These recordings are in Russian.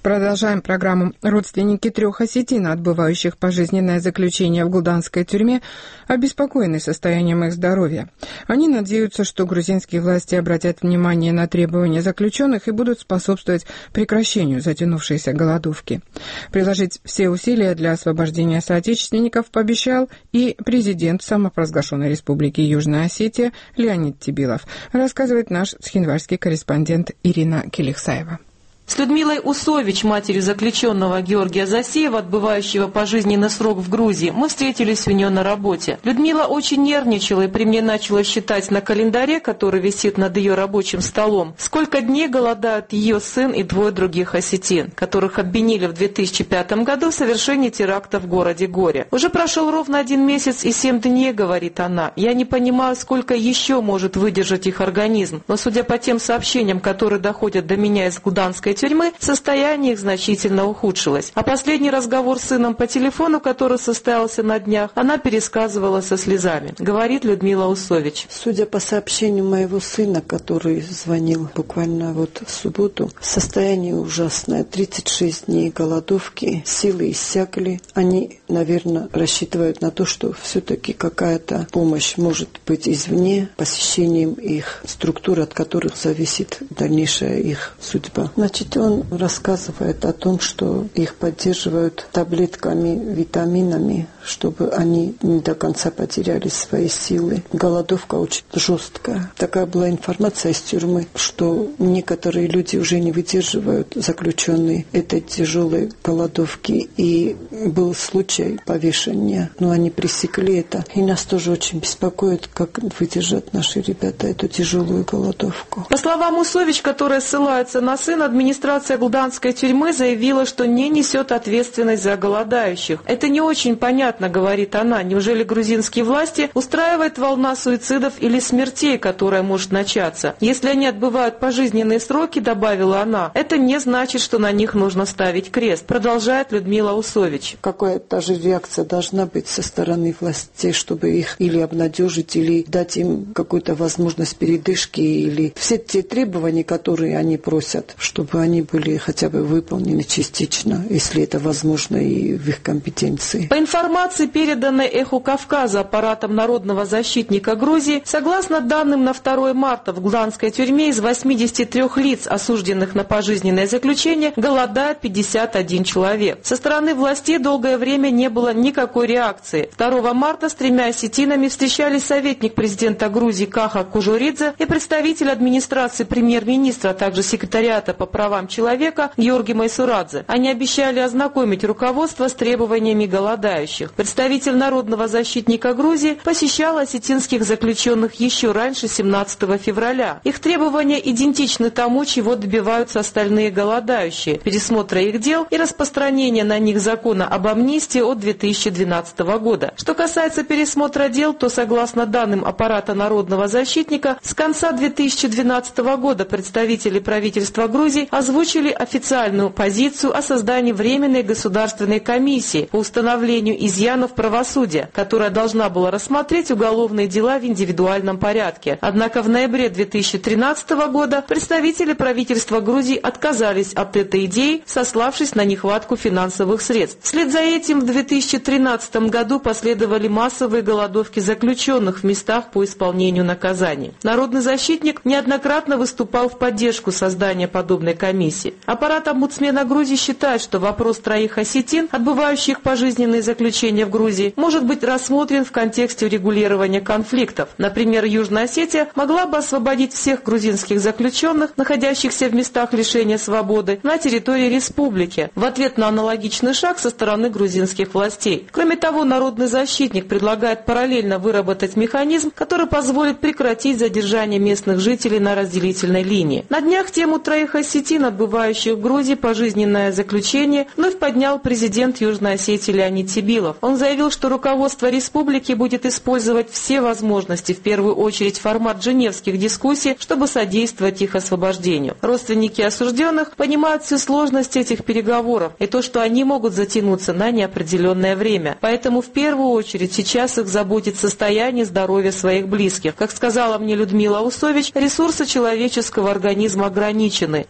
Продолжаем программу. Родственники 3 осетин, отбывающих пожизненное заключение в гулданской тюрьме, обеспокоены состоянием их здоровья. Они надеются, что грузинские власти обратят внимание на требования заключенных и будут способствовать прекращению затянувшейся голодовки. Приложить все усилия для освобождения соотечественников пообещал и президент самопровозглашенной республики Южная Осетия Леонид Тибилов, рассказывает наш схинвальский корреспондент Ирина Келихсаева. С Людмилой Усович, матерью заключенного Георгия Засеева, отбывающего пожизненный срок в Грузии, мы встретились у нее на работе. Людмила очень нервничала и при мне начала считать на календаре, который висит над ее рабочим столом, сколько дней голодают ее сын и 2 других осетин, которых обвинили в 2005 году в совершении теракта в городе Горе. «Уже прошел ровно 1 месяц и 7 дней, — говорит она. Я не понимаю, сколько еще может выдержать их организм, но судя по тем сообщениям, которые доходят до меня из гулданской тюрьмы, состояние их значительно ухудшилось. А последний разговор с сыном по телефону, который состоялся на днях, она пересказывала со слезами», — говорит Людмила Усович. Судя по сообщению моего сына, который звонил буквально в субботу, состояние ужасное. 36 дней голодовки, силы иссякли. Они, наверное, рассчитывают на то, что все-таки какая-то помощь может быть извне, посещением их структур, от которых зависит дальнейшая их судьба. Значит, он рассказывает о том, что их поддерживают таблетками, витаминами, чтобы они не до конца потеряли свои силы. Голодовка очень жесткая. Такая была информация из тюрьмы, что некоторые люди уже не выдерживают, заключенные, этой тяжелой голодовки. И был случай повешения, но они пресекли это. И нас тоже очень беспокоит, как выдержат наши ребята эту тяжелую голодовку. По словам Усович, которая ссылается на сына, администрация гулданской тюрьмы заявила, что не несет ответственность за голодающих. «Это не очень понятно, — говорит она. Неужели грузинские власти устраивают волна суицидов или смертей, которая может начаться? Если они отбывают пожизненные сроки, — добавила она, — это не значит, что на них нужно ставить крест», — продолжает Людмила Усович. Какая-то же реакция должна быть со стороны властей, чтобы их или обнадежить, или дать им какую-то возможность передышки, или все те требования, которые они просят, чтобы они были хотя бы выполнены частично, если это возможно и в их компетенции. По информации, переданной «Эхо Кавказа» аппаратом Народного защитника Грузии, согласно данным на 2 марта в гулданской тюрьме из 83 лиц, осужденных на пожизненное заключение, голодает 51 человек. Со стороны властей долгое время не было никакой реакции. 2 марта с 3 осетинами встречались советник президента Грузии Каха Кужуридзе и представитель администрации премьер-министра, а также секретариата по правам человека Георгий Майсурадзе. Они обещали ознакомить руководство с требованиями голодающих. Представитель Народного защитника Грузии посещал осетинских заключенных еще раньше, 17 февраля. Их требования идентичны тому, чего добиваются остальные голодающие: пересмотра их дел и распространения на них закона об амнистии от 2012 года. Что касается пересмотра дел, то, согласно данным аппарата Народного защитника, с конца 2012 года представители правительства Грузии озвучили официальную позицию о создании Временной государственной комиссии по установлению изъянов правосудия, которая должна была рассмотреть уголовные дела в индивидуальном порядке. Однако в ноябре 2013 года представители правительства Грузии отказались от этой идеи, сославшись на нехватку финансовых средств. Вслед за этим в 2013 году последовали массовые голодовки заключенных в местах по исполнению наказаний. Народный защитник неоднократно выступал в поддержку создания подобной комиссии. Аппарат омбудсмена Грузии считает, что вопрос 3 осетин, отбывающих пожизненные заключения в Грузии, может быть рассмотрен в контексте урегулирования конфликтов. Например, Южная Осетия могла бы освободить всех грузинских заключенных, находящихся в местах лишения свободы, на территории республики, в ответ на аналогичный шаг со стороны грузинских властей. Кроме того, Народный защитник предлагает параллельно выработать механизм, который позволит прекратить задержание местных жителей на разделительной линии. На днях тему 3 осетин, отбывающих в Грузии пожизненное заключение, вновь поднял президент Южной Осетии Леонид Тибилов. Он заявил, что руководство республики будет использовать все возможности, в первую очередь формат женевских дискуссий, чтобы содействовать их освобождению. Родственники осужденных понимают всю сложность этих переговоров и то, что они могут затянуться на неопределенное время. Поэтому в первую очередь сейчас их заботит состояние здоровья своих близких. Как сказала мне Людмила Усович, ресурсы человеческого организма ограничены, нервы у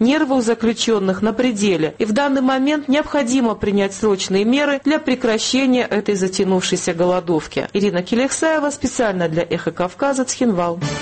заключенных на пределе, и в данный момент необходимо принять срочные меры для прекращения этой затянувшейся голодовки. Ирина Келексаева специально для «Эхо Кавказа», Цхинвал.